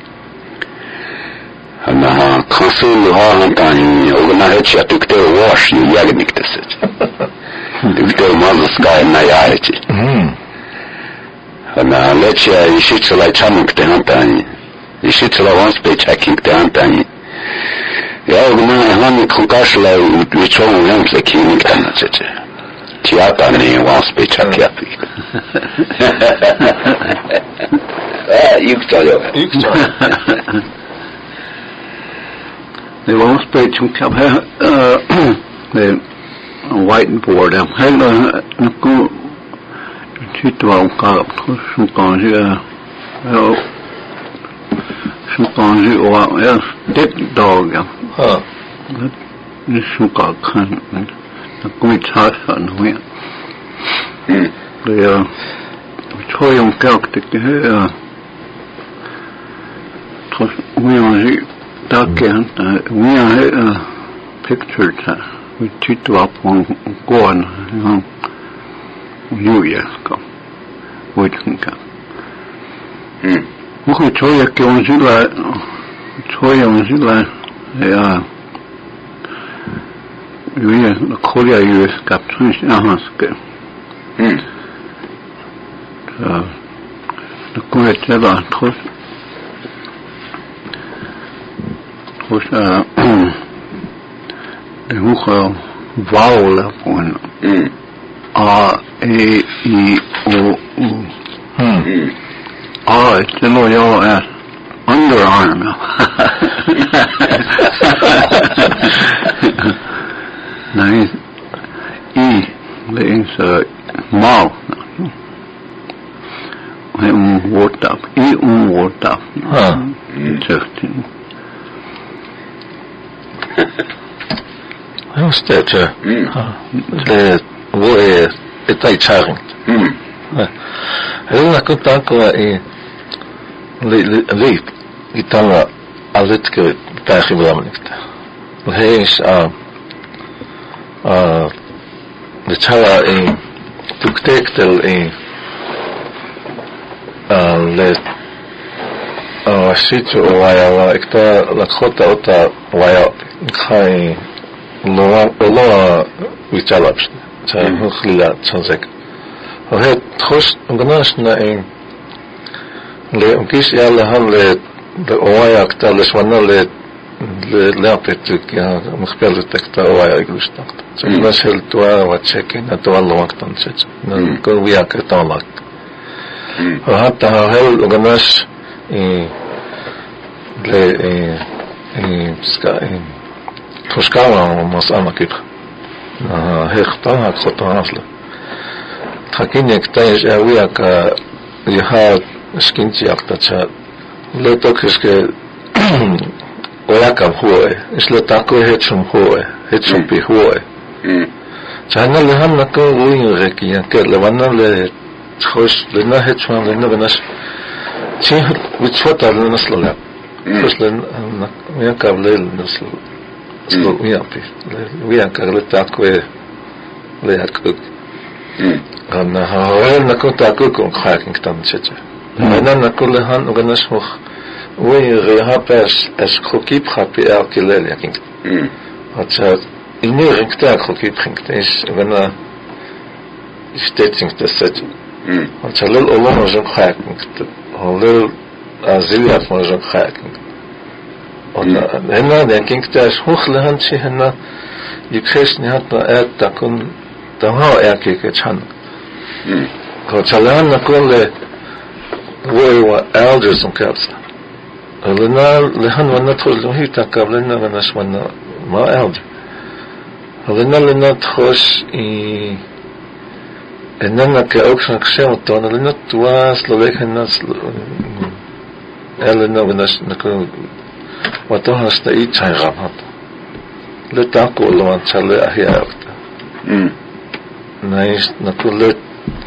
ana kansul ha hantani ogna hecha tukte wash yu yagnikteset tukte mazska na yachi hm ana lecha ishitsla chamukte hantani ishitsla once pe checking te hantani ya ogna hani khukashla utwichon yamse kinik tanacheche tiata ne once pe chakyapi ah yuktayo yuktayo the last page we have uh, the whiteboard am hela ko chitwa ka shukanji uh shukanji wa ya dead dog ha ni shuka kan na ko chasa no ya the choyong karakter ke uh we Take we are uh, pictured uh, we titu up on gone you yes come we can come hm we choya ke on jila choya on jila ya we the Korea U S captain ahas ke hm uh the Korea tela tros de hoge vowelen van Mm. A, E, I, O, U. Hmm. Mm. A, it's still your uh, underarm. Nice. E, is uh, mouth. Un water. E, un water. Huh. Interesting. Just det, ja. Mm. Det var är ett i charing. Mm. Hela kuntanko i li i tala alitke taxi blamnikta. Heis a a de chala i tuktektel i a le a sitio waya la ekta la khota ota waya khai loa loa vichalapsh ta khila tsanzek het khos ngnas na in le unkis ya le han le de waya ekta le swana le le lapet ya mkhpel tekta waya iglusta so nas hel toa wa check na toa lo waktan chet na ko via kertalak hatta hel ngnas i le i ska i Toskala mas amakip. Na hechta hat khotasle. Thakinek tays awia ka yaha skinti aktacha. Le tokiske oyaka hoye. Isle tako hechum hoye. Hechum pi hoye. Mm. Chana le ham nako uin rekia ke le vanna le khos le na hechum le na banas. Chi witchota le nasla. Khos le na yakable nasla. So we are we are going to talk with le cook. And how na kota cook on cracking tam chete. And then na kule han organis hoch. We rehapes es khokip khapi er kilel yaking. Hat sagt in mir rekta khokip khinkt is wenn er stetzing das set. Und chalel Allah no cracking. Halel aziliat mo cracking. Und hena denke das hochlehand sie hena die Christen hat na er da kun da ha er ke chan ko chalan na kolle wo wa elders und kaps alena lehan wana tkhol hita kablena wana shwana ma eld alena lena tkhos i enna ke okshan kshem ton alena twas lovek nas elena wana nakon وتوها استعيد شيء غلط لا تقول وان تشلي أحياء امم نايش نقول له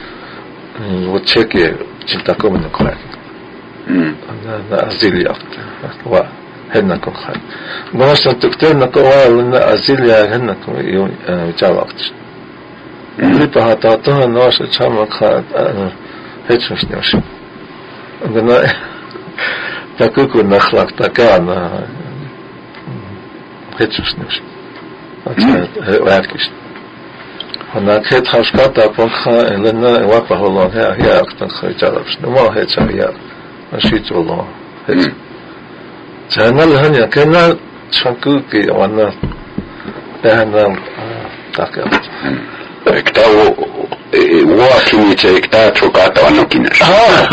وتشكي جلتكم من القرآن امم أنا أزيلي أكتر وا هنكم خير بس تكتب نقول لنا أزيلي هنكم يوم بتاع وقت اللي بهاتها ناس تشام خد هيك مش ناس أنا تكوكو نخلق تكانا هيتشوش نمشي وعدكش هناك هيت خشكاتا بنخا لنا واقع الله هي هي أكتن خيجاربش نما هيت شهيا نشيت الله هيت جانا لهنيا كنا شنكوكي وانا لهنا تاكا اكتاو وواكيني تاكتا تشوكاتا وانوكينش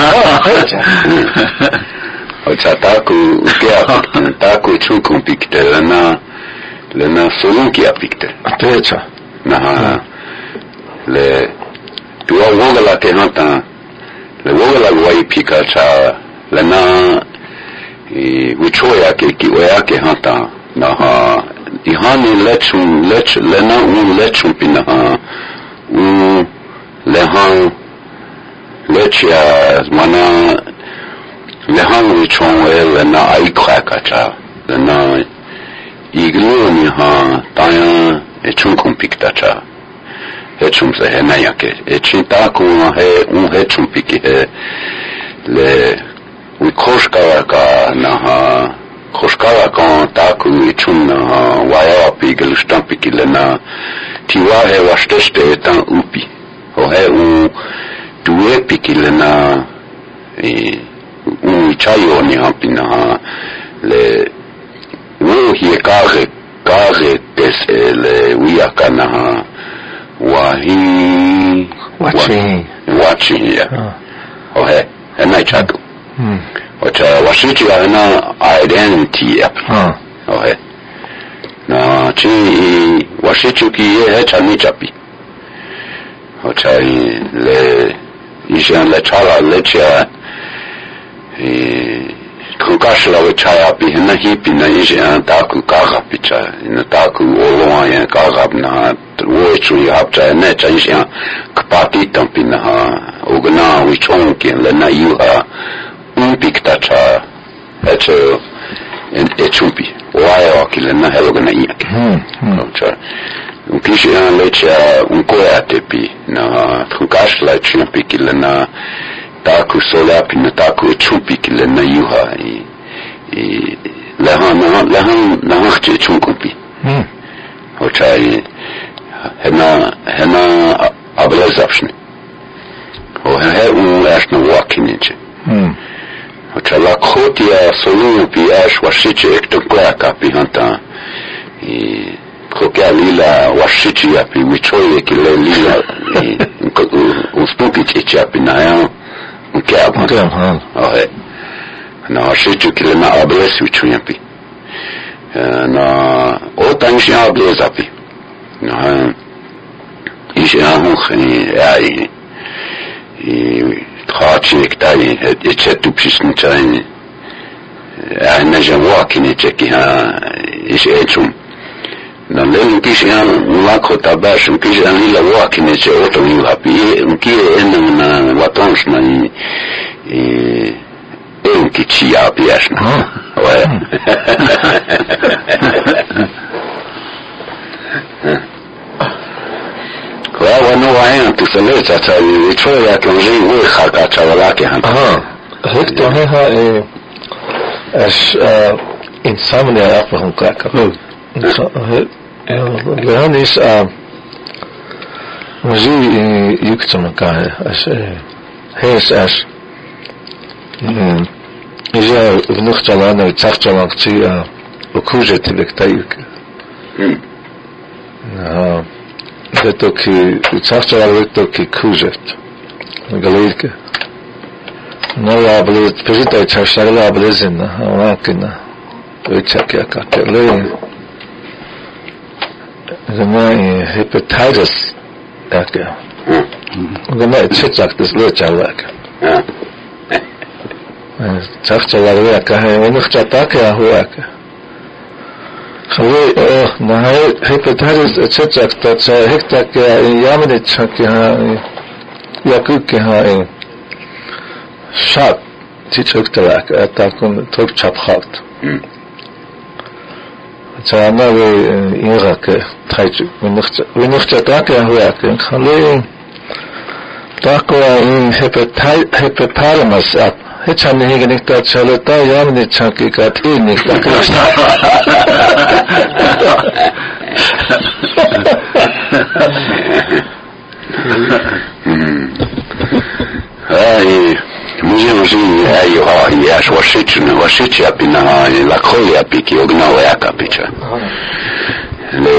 Ocha taku ukia pikte, taku chukun pikte, lena lena solunkia pikte. Atecha. Naha le tua wogala ke hanta le wogala wai pika cha lena i wichoya ke ki oya ke hanta naha ihani lechum lech lena un lechum pinaha un lehan lechya mana lehan wichon el na ai krakacha na igloni ha taya e chunkum piktacha e chum se he nayake e chinta ku he un he chum piki he le wi khoshka ka na ha khoshka ka ta ku i chum na ha waya pigel stampiki le na tiwa he washteste tan upi ho he un duwe piki le na e un chayo ni hampina le wo hi kare kaze tesele uyakana wahi watching watching ya oh he ena chatu hmm wacha washichi ana identity ya oh he na chi washichi ki ye chani chapi wacha le ishan le chala le cha e kukashla we chaya pi na hipi na ishan taku kaga picha na taku oloa ya kaga na wo chu ya cha na cha ishan kapati tampi na ogna we chong ke le na yu ha un pikta cha echo en echupi waya kile na helo na yake hmm cha ukishi an lecha un koya tepi na kukashla chupi kile na taku sola pi na taku chupi kile na yuha i i la hana la hana na hachte chunkupi hmm ocha i hena hena ablazapshni o he un ashna wakinje hmm ocha la khotia solu pi ash washiche ekto kwa kapi hanta i kokia lila washichi api wichoye kile lila uspuki chichi api na yao mkia mkia mkia ohe na washichi kile na ablesi wichoye api na ota nishi ablesi api na ishi ahunkhani ai i thachi ektai echetu pishnchai ai na jawakini cheki ha ishi echum na leo kisha mlako tabash kisha lila waki ne che oto yu hapi mkie ena na watons na i e kichi hapi ashna wa kwa wano wae tuseleza cha ichoya konje we khaka cha wala ke han aha hekto he ha e as insomnia apa hon kaka لأن إيش مجيء يكتم كاه أش هيش أش إجا بنخ جلانا يتسخ جلان كتي وكوجة تلك تايك ها بتوكي يتسخ جلان بتوكي كوجة قليلك نلا بلد بجد يتسخ جلان بلزنا ولكن ويتسخ يا كاتلين زمان hepatitis aka gama chechak this le chalak chak chalak aka hai unu chata ka hua ka khale na hepatitis chechak ta cha hekta ka yamne chak ha yaku ke ha shat tichok talak ata kun tok chap khat Chana we irake thaiju winukcha take huake khale tako in hepatitis ap hechane higenik ta chalata yamni chaki ka tini ka ai muje muje ayo ha ya washichi na washichi apina la khoya piki ogna wa kapicha le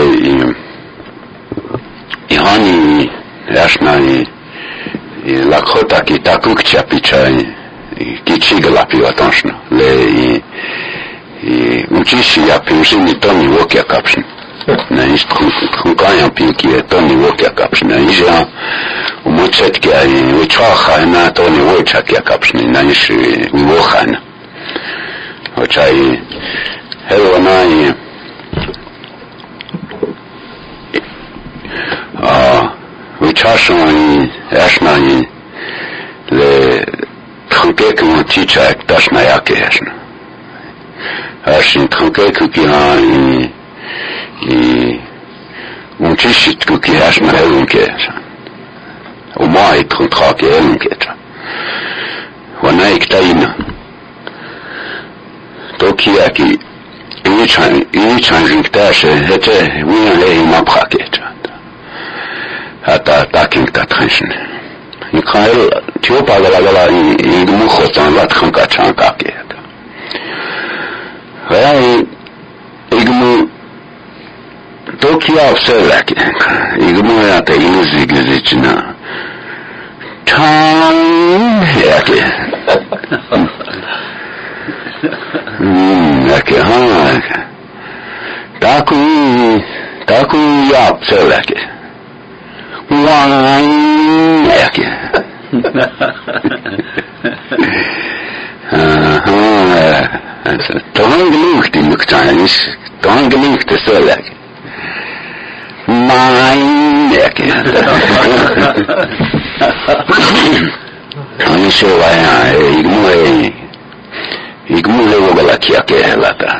ihani yashna la khota ki takuk chapicha ki chigla piwatonshna le i uchishi ya pinjini toni wokia kapshin na ist khukaya piki toni wokia kapshin ija umochet ki ai uchaha na toni wocha ki kapshin na ishi wohana ochai hello nai ah uchashoni yashnani le khukek mo chicha tashna yake yashna ashin khukek ki ai i unchishit ki yashna helunke وما يكون خاكين كده وانا يكتاينا توكي اكي ايشان ايشان جنكتاش هته وين ليه ما بخاكيت حتى تاكين تاتخنشن يقال تيوبا لا لا لا يدمو خوتان لا تخنكا تشانكا كده هاي يدمو Kiap selläkin. Eikö mua jätä ilisikisit Tang jäkin. Hmm, jäkin haa. Taku, taku jaap selläkin. Wang jäkin. Tuohon luhti myktänis. Tuohon luhti selläkin. Main jäkin. Ani se vai ei mua ei. Ei mua ei voi lakia kehlätä.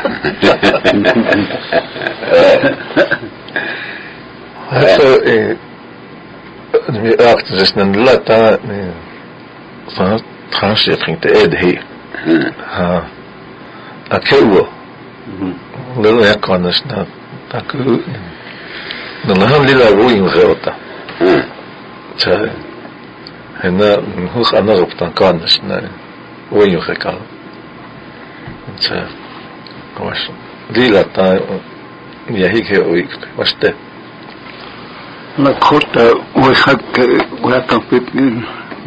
Så är vi arktiskt när det låter så transchering till Edhi. Ha. Akelo. Lilla jakannas na taku. Den har lilla ruin rota. Så henne hur andra upptan kannas na ruin rekal. Så kosh. Lilla ta ja hike oikt. Vaste. La kota ويحك ويحكم في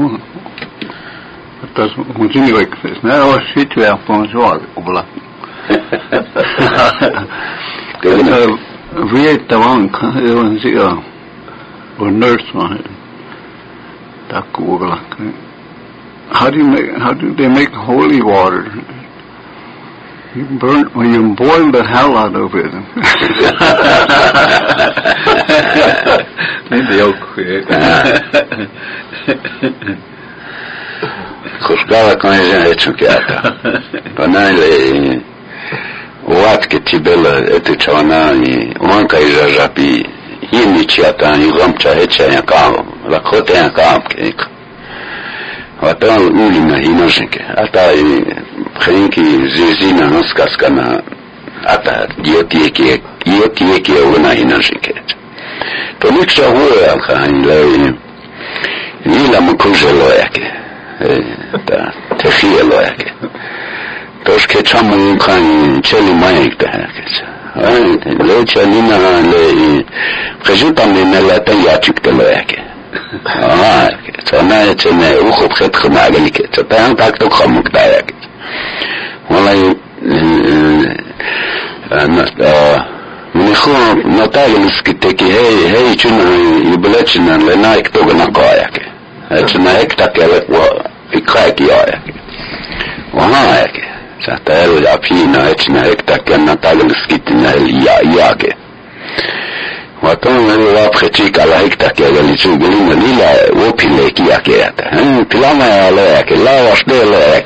tas mujini wekses na o sit we apon zoal obla que vie tawang on si o nurse one taku obla how do you make how do they make holy water? You burn when you boil the hell out of it. Maybe okay. Khusgala kanjën e çukata. Panale wat ke tibela etu çanani uman ka ijajapi yeni çata yugam çaheça ya kam la khote ya kam ke. Watan uli na hinoshinke ata khenki zizina noskaskana ata diotieke diotieke ona hinoshinke. To miksha huwa khan lai nila mukujelo yake. Ta tekhiyelo yake. Tosh ke chamun khan cheli mayek ta yake. Ay le chalina le khajita min la tayachiktelo yake. Ah, sana chene ukhub khet khmagali ke tan tak to khamuk dayak. Wallahi ana من خو نتاعي مسكتك هي هي شنو يبلشنا لنا يكتبنا قايك هاتنا هيك لك وإكاك ياك وهاك ساتلو يابينا هاتنا هيك تكلنا نتاعي مسكتنا يا ياك وطن الواب خشيك على هيك تكلنا اللي شو قلنا ليلا وبيلك ياك ياك بلما ياك لا واشدي لك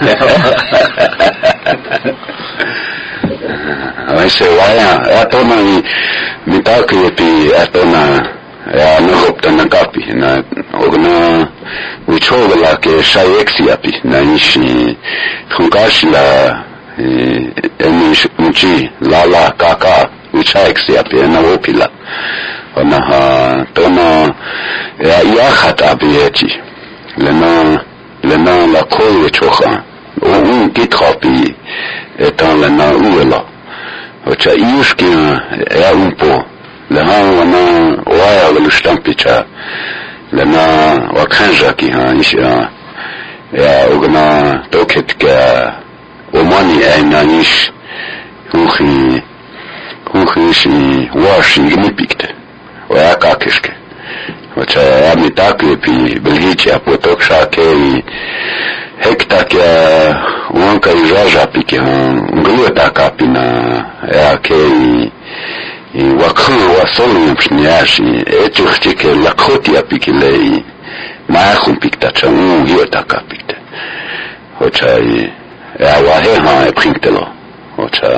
Aise vaya atona ni mitaki pi atona ya nogopta na kapi na ogna uchoga la ke shayeksi api na ishi khunkashi la enish uchi la la kaka uchayeksi api na opila ona ha tona ya ya khata api echi lena lena la kowe chocha o kithapi etan lena uela Ocha iushki ya umpo lana wana waya walustampicha lana wakanja ki ha isha ya ogna toket ka omani aina ish huhi huhi shi washi gnipikte waya kakishke ocha ya mitaki pi belgichi apotok shake hekta kia wanka ijaja piki han nglueta kapina ya ke i wakhu wasolu mpniashi etu chike lakoti apiki lei ma khum pikta chamu hiota kapikte ocha ya wahe ha epriktelo ocha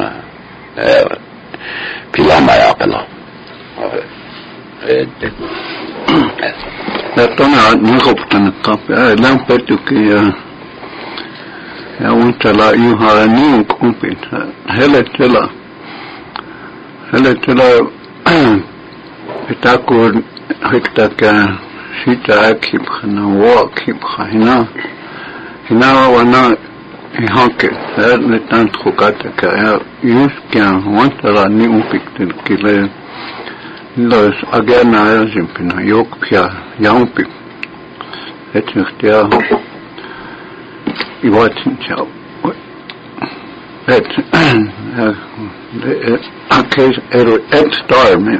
pilama ya pelo la tona ni khoptan kap lam petu ki ja untala juha niin kumpin hele tela hele tela pitakur hiktaka sita akib khana wakib khina hina wana ihanke ne tant khukata ka yuskya untala ni umpik kile Los agena simpina jokpia jampi. Et ja iwatsin ciao. Et akes ero et star me.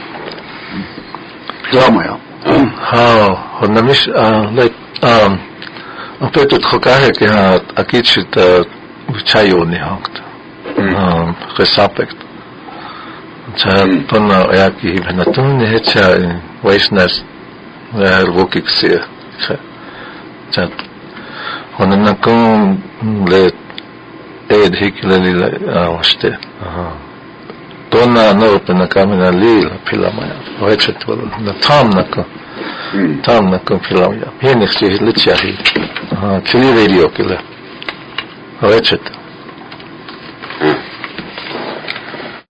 Pilamaya. Ha, honamis like um apetut khokahe ke ha akichit chayoni hakt. Um respect. Cha tonna yaki venatun hecha waisnas er wokikse. Cha cha honanakon le ed hikilali awste. Aha. Tonna no pena kamina lil pilamaya. Wechet wala na tamnaka. Tamnaka pilamaya. Yenixi lichahi. Aha, kili radio kila. Wechet.